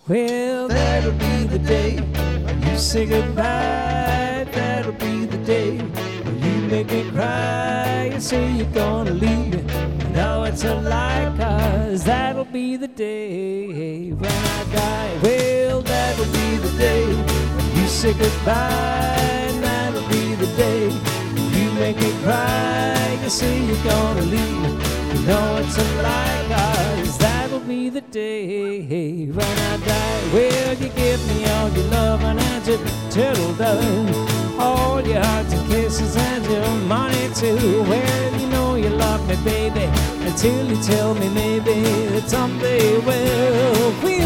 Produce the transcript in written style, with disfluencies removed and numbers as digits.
Well, that'll be the day when you say goodbye. That'll be the day when you make me cry. You say you're gonna leave me, no, it's a lie, 'cause that'll be the day when I die. Well, that'll be the day when you say goodbye. That'll be the day when you make me cry. You say you're gonna leave me, no, it's a lie, 'cause that'll be the day when I die. Well, you give me all your love and your turtle dove, all your hearts and kisses and your money too. Well, you know you love me, baby, until you tell me maybe that someday, well, we